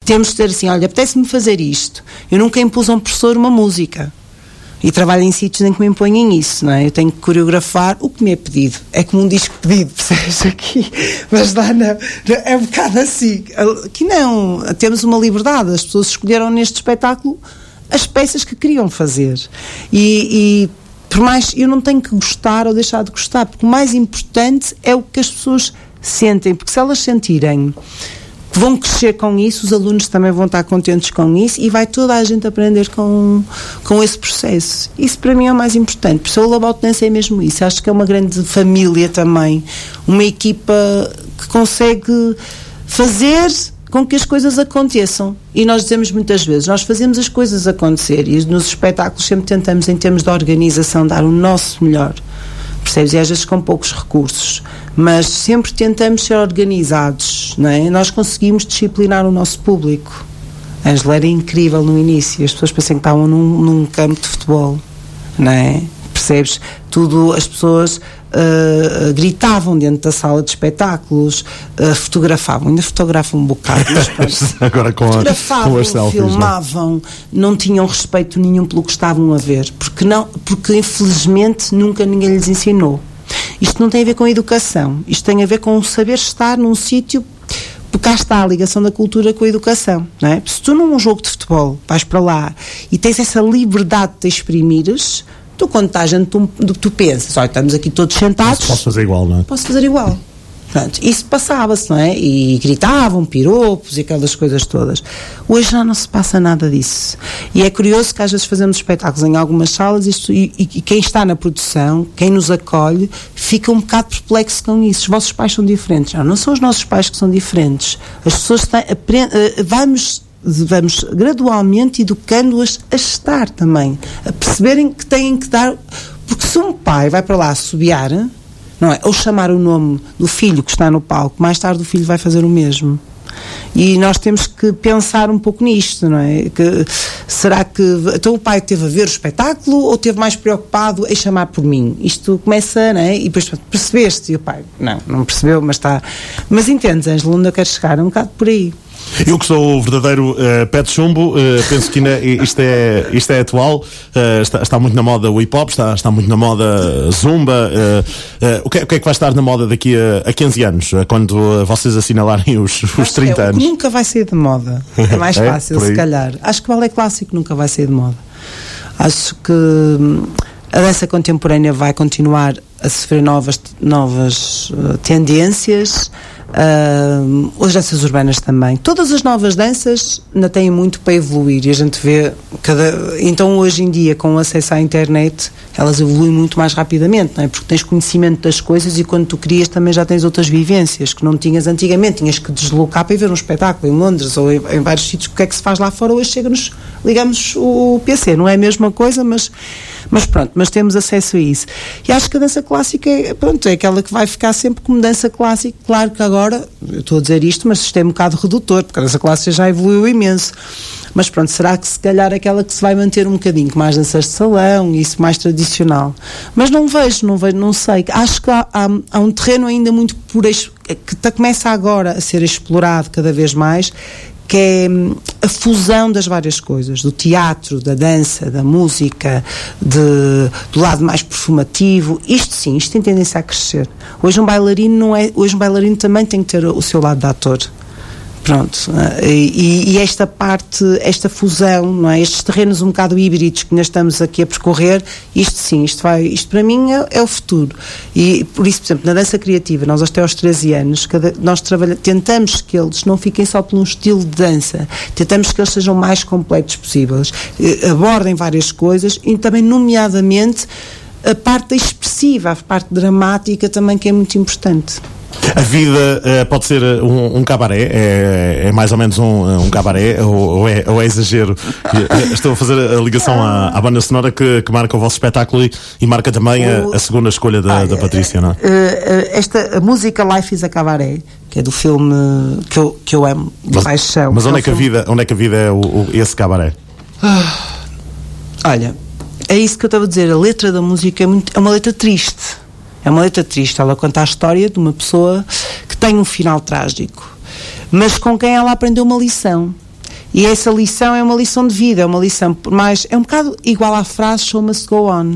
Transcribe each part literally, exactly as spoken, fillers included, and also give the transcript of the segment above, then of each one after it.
temos de ter assim, olha, apetece-me fazer isto. Eu nunca impus a um professor uma música. E trabalho em sítios em que me impõem isso, não é? Eu tenho que coreografar o que me é pedido. É como um disco pedido, percebes aqui? Mas lá não, é um bocado assim. Aqui não, temos uma liberdade. As pessoas escolheram neste espetáculo as peças que queriam fazer. E, e por mais, eu não tenho que gostar ou deixar de gostar, porque o mais importante é o que as pessoas sentem, porque se elas sentirem que vão crescer com isso, os alunos também vão estar contentes com isso e vai toda a gente aprender com, com esse processo. Isso para mim é o mais importante. Por isso o All About Dance é mesmo isso. Acho que é uma grande família também, uma equipa que consegue fazer com que as coisas aconteçam. E nós dizemos muitas vezes, nós fazemos as coisas acontecer e nos espetáculos sempre tentamos, em termos de organização, dar o nosso melhor. Percebes? E às vezes com poucos recursos, mas sempre tentamos ser organizados, não é? Nós conseguimos disciplinar o nosso público. A Ângela era incrível no início, as pessoas pensavam que estavam num, num campo de futebol, não é? Percebes? Tudo, as pessoas uh, gritavam dentro da sala de espetáculos, uh, fotografavam, ainda fotografam um bocado, mas agora com, fotografavam, a, com as selfies, filmavam, não? não tinham respeito nenhum pelo que estavam a ver, porque, não, porque infelizmente nunca ninguém lhes ensinou. Isto não tem a ver com a educação, isto tem a ver com o saber estar num sítio, porque cá está a ligação da cultura com a educação, não é? Se tu num jogo de futebol vais para lá e tens essa liberdade de te exprimires, tu quando estás gente, tu, tu pensas, olha, estamos aqui todos sentados, posso fazer igual, não é? Posso fazer igual. Portanto, isso passava-se, não é? E gritavam, piropos e aquelas coisas todas. Hoje já não se passa nada disso. E é curioso que às vezes fazemos espetáculos em algumas salas isto, e, e, e quem está na produção, quem nos acolhe, fica um bocado perplexo com isso. Os vossos pais são diferentes. Não, não são os nossos pais que são diferentes. As pessoas têm, aprend, vamos, vamos gradualmente educando-as a estar também. A perceberem que têm que dar... Porque se um pai vai para lá assobiar... não é? Ou chamar o nome do filho que está no palco, mais tarde o filho vai fazer o mesmo. E nós temos que pensar um pouco nisto, não é? Que, será que então o pai teve a ver o espetáculo ou teve mais preocupado em chamar por mim? Isto começa, não é? E depois percebeste? E o pai, não, não percebeu, mas está... Mas entendes, Ângela, onde eu quero chegar? É um bocado por aí. Eu que sou o verdadeiro uh, pé de chumbo, uh, penso que ainda, isto, é, isto é atual, uh, está, está muito na moda o hip-hop, está, está muito na moda zumba. Uh, uh, o, que, o que é que vai estar na moda daqui a, a quinze anos, uh, quando uh, vocês assinalarem os, os trinta é, anos? O que nunca vai sair de moda, é mais é, fácil se calhar. Acho que o balé clássico nunca vai sair de moda. Acho que hum, a dança contemporânea vai continuar a sofrer novas, novas uh, tendências. Uh, as danças urbanas também, todas as novas danças ainda têm muito para evoluir e a gente vê cada... então hoje em dia com o acesso à internet elas evoluem muito mais rapidamente, não é? Porque tens conhecimento das coisas e quando tu crias também já tens outras vivências que não tinhas antigamente, tinhas que deslocar para ir ver um espetáculo em Londres ou em, em vários sítios. O que é que se faz lá fora hoje? Chega-nos, ligamos o P C, não é a mesma coisa, mas, mas pronto, mas temos acesso a isso e acho que a dança clássica é, pronto, é aquela que vai ficar sempre como dança clássica. Claro que agora Agora, eu estou a dizer isto, mas isto é um bocado redutor, porque a dança clássica já evoluiu imenso. Mas pronto, será que se calhar aquela que se vai manter um bocadinho, mais danças de salão, isso mais tradicional? Mas não vejo, não vejo, não sei. Acho que há, há, há um terreno ainda muito por que tá, começa agora a ser explorado cada vez mais, que é a fusão das várias coisas, do teatro, da dança, da música, de, do lado mais performativo. Isto sim, isto tem tendência a crescer. Hoje um bailarino não é, hoje um bailarino também tem que ter o seu lado de ator. Pronto, e, e esta parte, esta fusão, não é? Estes terrenos um bocado híbridos que nós estamos aqui a percorrer, isto sim, isto, vai, isto para mim é, é o futuro. E por isso, por exemplo, na dança criativa, nós até aos treze anos, cada, nós trabalha, tentamos que eles não fiquem só por um estilo de dança, tentamos que eles sejam mais completos possíveis, abordem várias coisas e também, nomeadamente, a parte expressiva, a parte dramática também, que é muito importante. A vida uh, pode ser um, um cabaré, é, é mais ou menos um, um cabaré, ou, ou, é, ou é exagero? Estou a fazer a ligação à, à banda sonora que, que marca o vosso espetáculo e, e marca também a, a segunda escolha da, ah, da Patrícia, não é? Esta a música Life is a Cabaré, que é do filme que eu, que eu amo, de mas, paixão. Mas onde é, que a vida, onde é que a vida é o, o, esse cabaré? Ah, olha, é isso que eu estava a dizer, a letra da música é, muito, é uma letra triste. É uma letra triste, ela conta a história de uma pessoa que tem um final trágico, mas com quem ela aprendeu uma lição. E essa lição é uma lição de vida, é uma lição, por mais, é um bocado igual à frase show must go on,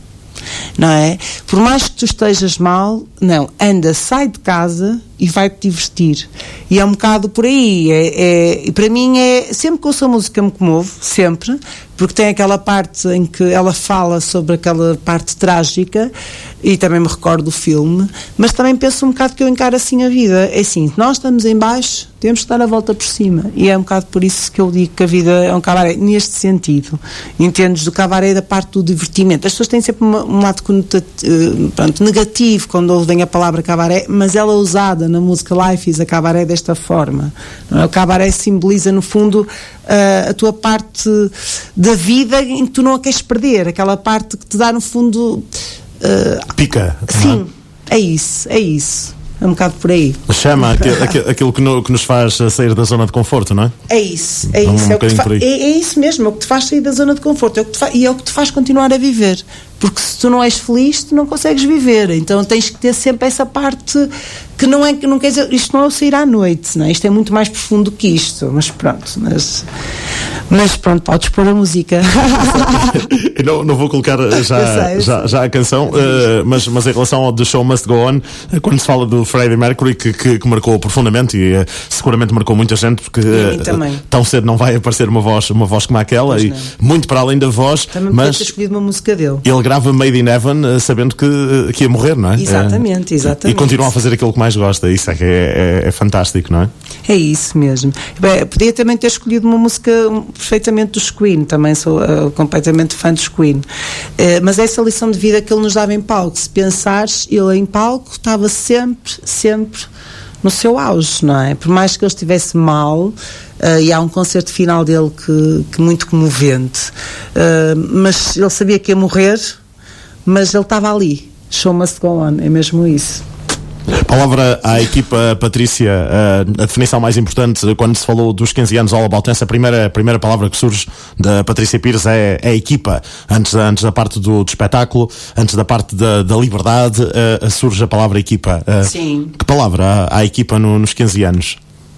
não é? Por mais que tu estejas mal, não, anda, sai de casa e vai-te divertir. E é um bocado por aí. É, é, e para mim é, sempre que ouço a música me comovo, sempre, porque tem aquela parte em que ela fala sobre aquela parte trágica, e também me recordo do filme, mas também penso um bocado que eu encaro assim a vida. É assim, nós estamos em baixo, temos que dar a volta por cima, e é um bocado por isso que eu digo que a vida é um cabaré, neste sentido. Entendes do cabaré da parte do divertimento. As pessoas têm sempre uma, um lado conotativo, pronto, negativo quando ouvem a palavra cabaré, mas ela é usada na música Life is a cabaré desta forma, não é? O cabaré simboliza no fundo uh, a tua parte da vida em que tu não a queres perder, aquela parte que te dá no fundo uh, pica. Sim, é? é isso, é isso. É um bocado por aí. Chama aquilo, aquilo que, no, que nos faz sair da zona de conforto, não é? É isso, é um isso. Um é, o que te fa- é, é isso mesmo, é o que te faz sair da zona de conforto, é o que te fa- e é o que te faz continuar a viver. Porque se tu não és feliz, tu não consegues viver. Então tens que ter sempre essa parte que não é que não quer dizer, isto não é o sair à noite, não é? Isto é muito mais profundo que isto, mas pronto, mas, mas pronto, podes pôr a música. não, não vou colocar já, sei, já, já a canção, uh, mas, mas em relação ao The Show Must Go On, quando se fala do Freddie Mercury, que, que, que marcou profundamente e uh, seguramente marcou muita gente, porque uh, tão cedo não vai aparecer uma voz, uma voz como aquela, pois e não. Muito para além da voz. Também mas ter escolhido uma música dele. Ele grava Made in Heaven uh, sabendo que, que ia morrer, não é? Exatamente, exatamente. E continua a fazer aquilo que mais gosta, isso é que é, é, é fantástico, não é? É isso mesmo. Bem, podia também ter escolhido uma música perfeitamente dos Queen, também sou uh, completamente fã dos Queen, uh, mas essa lição de vida que ele nos dava em palco, se pensares, ele em palco estava sempre, sempre no seu auge, não é? Por mais que ele estivesse mal, uh, e há um concerto final dele que, que muito comovente, uh, mas ele sabia que ia morrer, mas ele estava ali. Show must go on, é mesmo isso. Palavra à equipa, Patrícia, a definição mais importante quando se falou dos quinze anos All About Dance, a primeira, a primeira palavra que surge da Patrícia Pires é, é a equipa. Antes, antes da parte do, do espetáculo, antes da parte da, da liberdade, uh, surge a palavra equipa. Uh, Sim. Que palavra há à equipa no, nos quinze anos?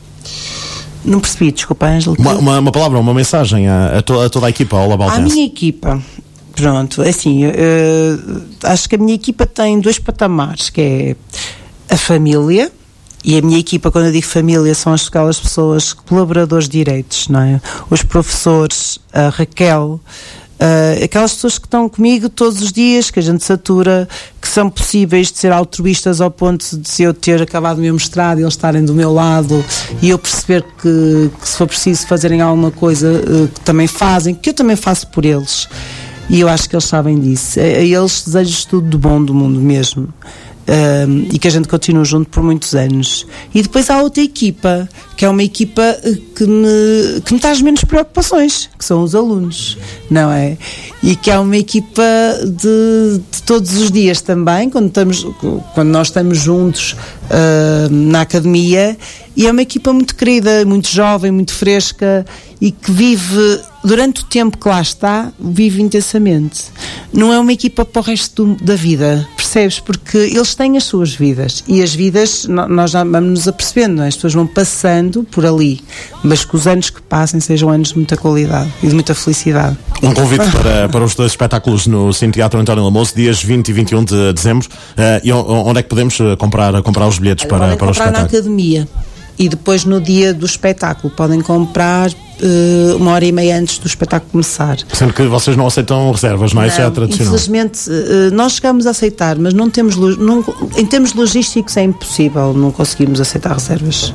Não percebi, desculpa, Ângelo. Uma, uma, uma palavra, uma mensagem a, a, to, a toda a equipa All About Dance. A minha equipa, pronto, assim, uh, acho que a minha equipa tem dois patamares, que é a família, e a minha equipa, quando eu digo família, são aquelas pessoas, colaboradores direitos, não é? Os professores, a Raquel, uh, aquelas pessoas que estão comigo todos os dias, que a gente satura, que são possíveis de ser altruístas ao ponto de eu ter acabado o meu mestrado e eles estarem do meu lado e eu perceber que, que se for preciso fazerem alguma coisa, uh, que também fazem, que eu também faço por eles. E eu acho que eles sabem disso. A, a eles desejo tudo de bom do mundo mesmo. Um, e que a gente continue junto por muitos anos. E depois há outra equipa, que é uma equipa que me, que me traz menos preocupações, que são os alunos, não é? E que é uma equipa de, de todos os dias também, quando, estamos, quando nós estamos juntos uh, na academia, e é uma equipa muito querida, muito jovem, muito fresca, e que vive, durante o tempo que lá está, vive intensamente. Não é uma equipa para o resto do, da vida, percebes? Porque eles têm as suas vidas, e as vidas, nós já vamos nos apercebendo, não é? As pessoas vão passando por ali, mas que os anos que passem sejam anos de muita qualidade e de muita felicidade. Um convite para, para os dois espetáculos no Cine Teatro António Lamoso, dias vinte e vinte e um de dezembro. Uh, e onde é que podemos comprar, comprar os bilhetes para, podem para o espetáculo? Na academia. E depois no dia do espetáculo podem comprar uh, uma hora e meia antes do espetáculo começar. Sendo que vocês não aceitam reservas, não é? Não, isso é tradicional. Infelizmente, uh, nós chegamos a aceitar, mas não temos, não, em termos logísticos é impossível, não conseguimos aceitar reservas.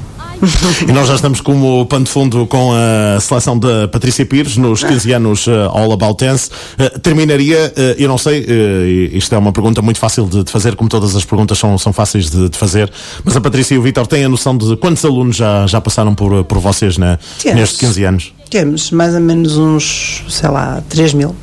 E nós já estamos como pano de fundo com a seleção da Patrícia Pires nos quinze anos uh, All About Dance. Uh, terminaria, uh, eu não sei, uh, isto é uma pergunta muito fácil de, de fazer, como todas as perguntas são, são fáceis de, de fazer, mas a Patrícia e o Vítor têm a noção de quantos alunos já, já passaram por, por vocês, né, nestes quinze anos? Temos mais ou menos uns, sei lá, três mil.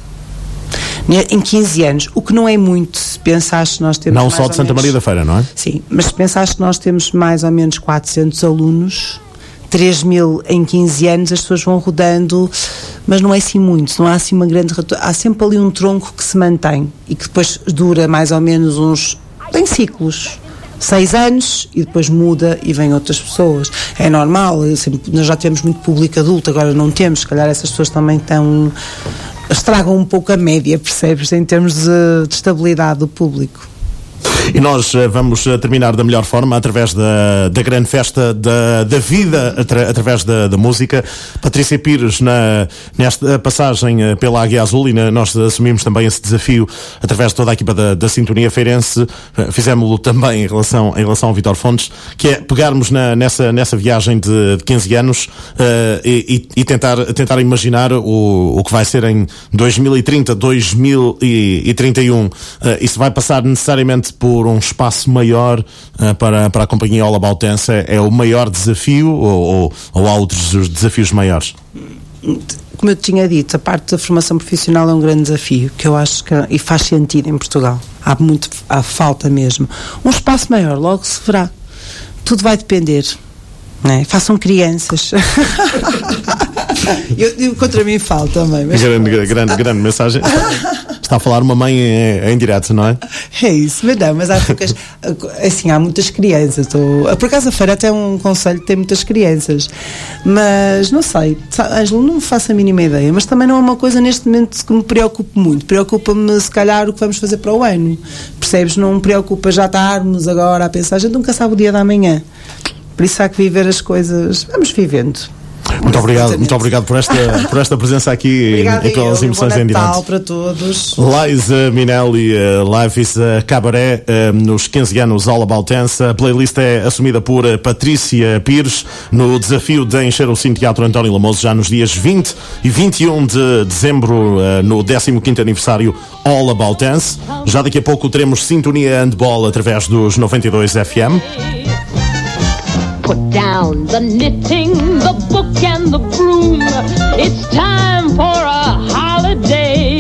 Em quinze anos, o que não é muito, se pensares que nós temos não mais só de Santa menos, Maria da Feira, não é? Sim, mas se pensares que nós temos mais ou menos quatrocentos alunos, três mil em quinze anos, as pessoas vão rodando, mas não é assim muito, não há assim uma grande, há sempre ali um tronco que se mantém e que depois dura mais ou menos uns, tem ciclos, seis anos e depois muda e vêm outras pessoas. É normal, eu sempre, nós já tivemos muito público adulto, agora não temos, se calhar essas pessoas também estão, estragam um pouco a média, percebes, em termos de, de estabilidade do público. E nós uh, vamos uh, terminar da melhor forma, através da, da grande festa da, da vida, atra, através da, da música. Patrícia Pires, na, nesta passagem uh, pela Águia Azul, e na, nós assumimos também esse desafio através de toda a equipa da, da Sintonia Feirense, uh, fizemos-lo também em relação, em relação ao Vítor Fontes, que é pegarmos na, nessa, nessa viagem de, de quinze anos uh, e, e tentar, tentar imaginar o, o que vai ser em dois mil e trinta, dois mil e trinta e um. Uh, isso vai passar necessariamente por um espaço maior uh, para, para a companhia All About Dance. É, é o maior desafio ou, ou, ou há outros desafios maiores? Como eu tinha dito, a parte da formação profissional é um grande desafio, que eu acho que e faz sentido em Portugal. Há muito, há falta mesmo. Um espaço maior, logo se verá. Tudo vai depender. Não é? Façam crianças. eu, eu contra mim falo também. Mas grande, grande, grande mensagem. Está a falar uma mãe em, em direto, não é? É isso, mas não, mas há poucas, assim, há muitas crianças. Estou, por acaso a feira até é um conselho que tem muitas crianças, mas não sei, Ângelo, não me faço a mínima ideia, mas também não é uma coisa neste momento que me preocupe muito. Preocupa-me se calhar o que vamos fazer para o ano, percebes? Não me preocupa já estarmos agora a pensar, a gente nunca sabe o dia da manhã, por isso há que viver as coisas, vamos vivendo. Muito obrigado, muito obrigado por esta, por esta presença aqui em, em todas as emoções em direto. Natal para todos. Liza Minnelli, uh, Life is a Cabaret, uh, nos quinze anos All About Dance. A playlist é assumida por uh, Patrícia Pires no desafio de encher o Cine Teatro António Lamoso já nos dias vinte e vinte e um de dezembro, uh, no décimo quinto aniversário All About Dance. Já daqui a pouco teremos Sintonia Handball através dos noventa e dois F M. Put down the knitting, the book and the broom. It's time for a holiday.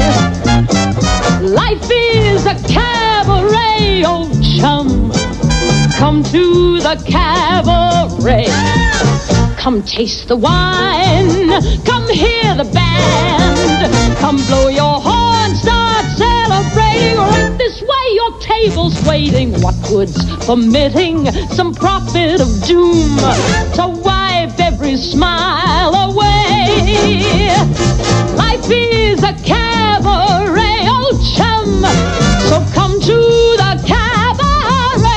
Life is a cabaret, old chum. Come to the cabaret. Come taste the wine. Come hear the band. Come blow your horn, start celebrating. Right this way, your table's waiting. What good's permitting some prophet of doom to wipe every smile away? Life is a cabaret, old chum, so come to the cabaret.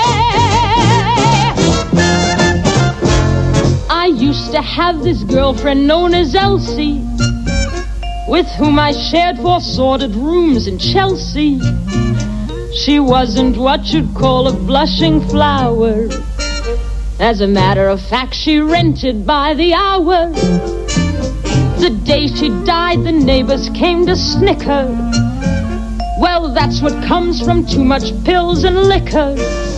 I used to have this girlfriend known as Elsie, with whom I shared four sordid rooms in Chelsea. She wasn't what you'd call a blushing flower. As a matter of fact, she rented by the hour. The day she died, the neighbors came to snicker. Well, that's what comes from too much pills and liquor.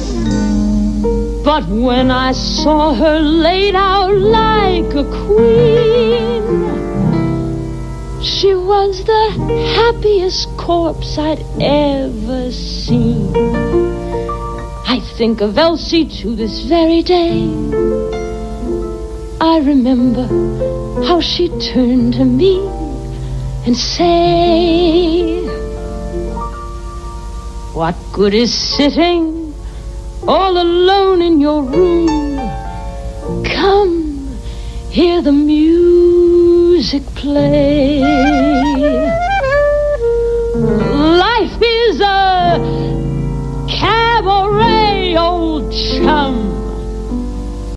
But when I saw her laid out like a queen, she was the happiest corpse I'd ever seen. I think of Elsie to this very day. I remember how she turned to me and say, what good is sitting all alone in your room? Come, hear the music play.